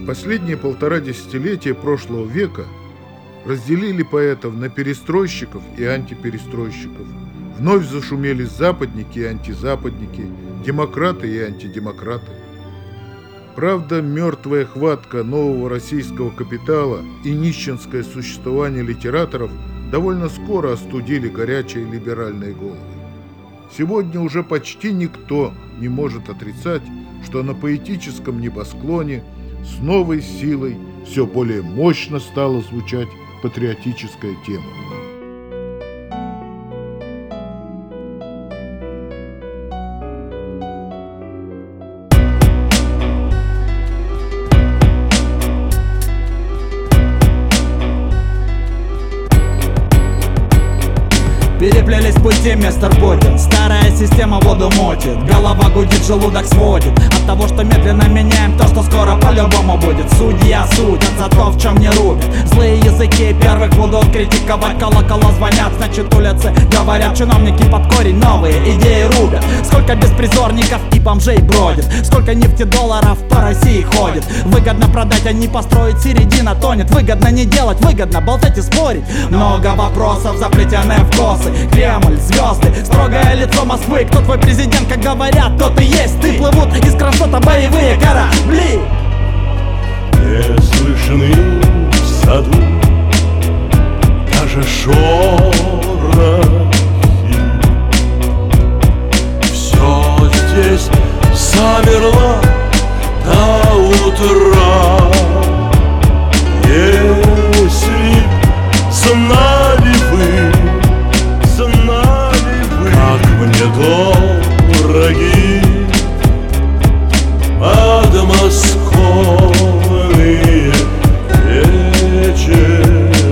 Последние 1,5 десятилетия прошлого века разделили поэтов на перестройщиков и антиперестройщиков. Вновь зашумели западники и антизападники, демократы и антидемократы. Правда, мертвая хватка нового российского капитала и нищенское существование литераторов довольно скоро остудили горячие либеральные головы. Сегодня уже почти никто не может отрицать, что на поэтическом небосклоне с новой силой все более мощно стала звучать патриотическая тема. Переплелись пути, мистер Путин. Старая система воду мутит, голова гудит, желудок сводит от того, что медленно меняем то, что скоро по-любому будет. Судья судят за то, в чем не рубят. Злые языки первых будут критиковать. Колокола звонят, значит улицы говорят. Чиновники под корень новые идеи рубят. Сколько беспризорников и бомжей бродит, сколько нефтедолларов по России ходит. Выгодно продать, а не построить, середина тонет. Выгодно не делать, выгодно болтать и спорить. Много вопросов заплетены в косы. Кремль, звезды, строгое лицо Москвы. Кто твой президент, как говорят, тот и есть ты. Плывут из кронштадта боевые корабли. Не слышны в саду даже шорохи. Все здесь замерло до утра. Если знали вы, как мне дороги подмосковные вечера.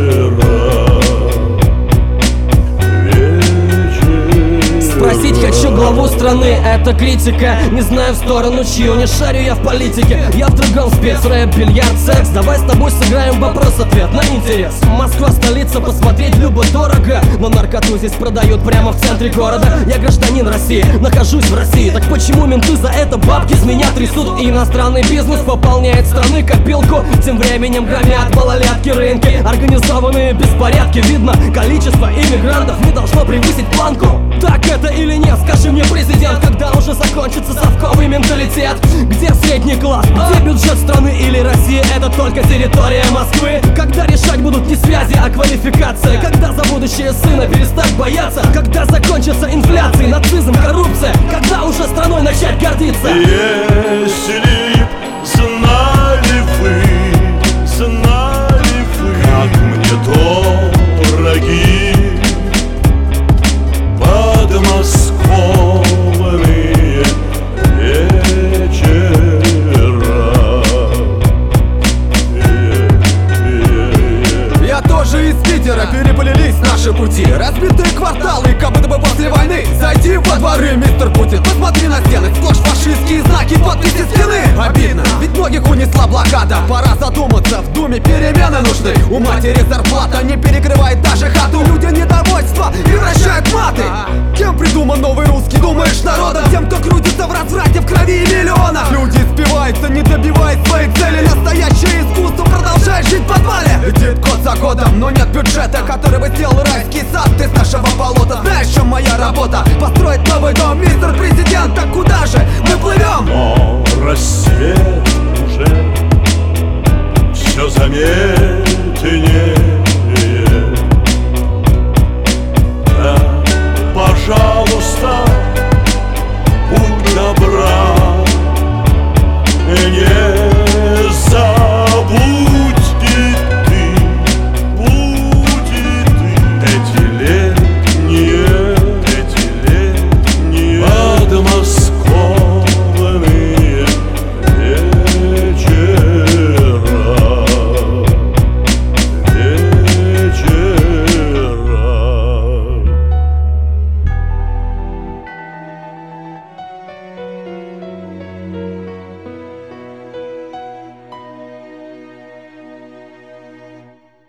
Спросить хочу главу страны, это критика. Не знаю в сторону чью, не шарю я в политике. Я в другом спец, рэп, бильярд, секс. Давай с тобой сыграем вопрос-ответ на интерес. Москва столица, посмотреть любо-дорого, но наркоту здесь продают прямо в центре города. Я гражданин России, нахожусь в России. Так почему менты за это бабки с меня трясут? И иностранный бизнес пополняет страны копилку. Тем временем громят малолетки рынки. Организованные беспорядки, видно, количество иммигрантов не должно превысить планку. Так это или нет, скажи мне, президент, когда уже закончится совковый менталитет? Где средний класс, где бюджет страны или Россия это только территория Москвы? Когда решать будут не связи, а квалификация? Когда за будущее сына перестать бояться? Когда закончится инфляция, нацизм, коррупция? Когда уже страной начать гордиться? Если знали вы, как мне дороги подмосковные вечера. Я тоже из Питера, переплелись наши пути. Разбитые кварталы, как будто бы после войны. Зайди во дворы, мистер Путин, посмотри на стены. Сплошь фашистские знаки, подписи стены. Обидно, ведь многих унесла блокада. Пора задуматься, в Думе перемены нужны. У матери зарплата не перекрывает даже хату. Люди недовольства превращают в маты. Кем придуман новый русский, думаешь, народом? Тем, кто крутится в разврате, в крови и миллионах. Люди спиваются, не добиваются